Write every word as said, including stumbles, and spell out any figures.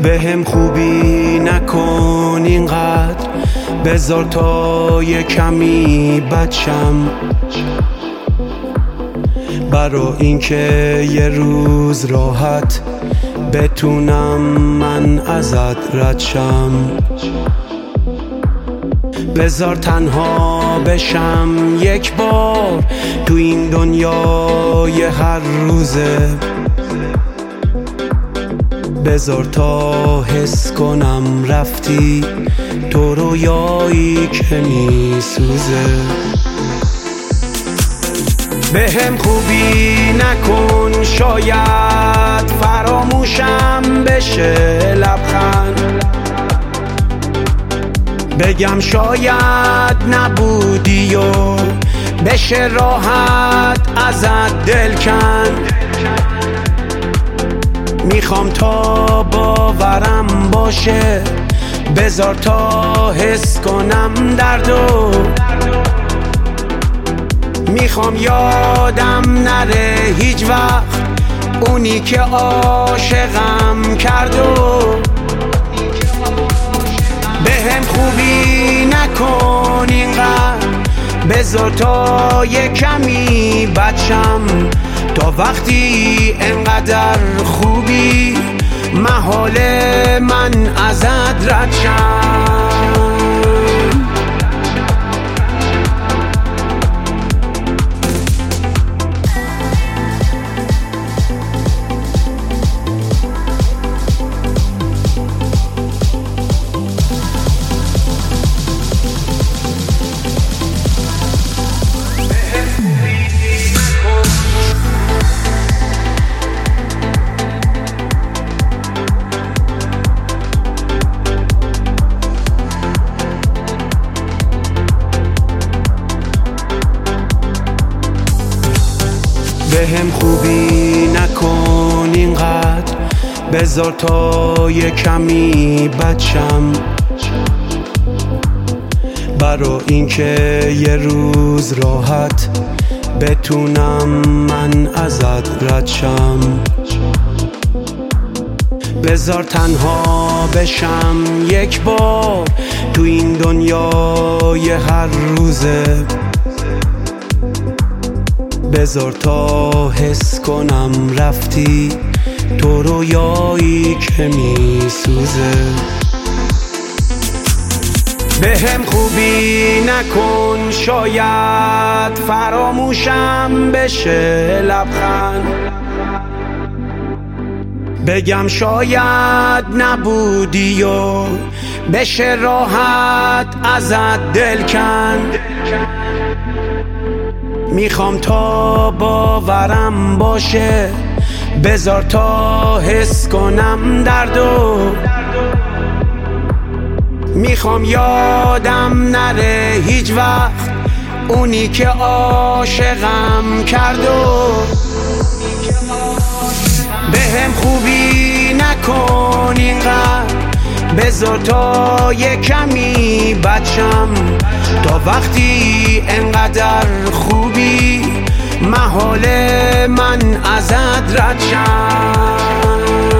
به هم خوبی نکن اینقدر، بذار تا یه کمی بچم، برا اینکه یه روز راحت بتونم من ازت رد شم. بذار تنها بشم یک بار تو این دنیای هر روزه، بذار تا حس کنم رفتی تو رویایی که میسوزه. به هم خوبی نکن، شاید فراموشم بشه لبخند، بگم شاید نبودی و بشه راحت ازت دل کند. میخوام تا باورم باشه، بذار تا حس کنم دردو، میخوام یادم نره هیچ وقت اونی که عاشقم کردو. به هم خوبی نکن اینقدر، بذار تا یه کمی بچم، تا وقتی انقدر خوبی محال من ازت رد شم. به هم خوبی نکن اینقدر، بذار تا یه کمی بچم، برا اینکه یه روز راحت بتونم من ازت رد شم. بذار تنها بشم یک بار تو این دنیای هر روزه، بذار تا حس کنم رفتی تو رویایی که میسوزه. به هم خوبی نکن، شاید فراموشم بشه لبخند، بگم شاید نبودی و بشه راحت ازت دل کند. میخوام تا باورم باشه، بذار تا حس کنم دردو، میخوام یادم نره هیچ وقت اونی که عاشقم کردو. به هم خوبی نکن اینقدر، بذار تا یه کمی بچم، تا وقتی انقدر خوبی محال من ازت رد شم.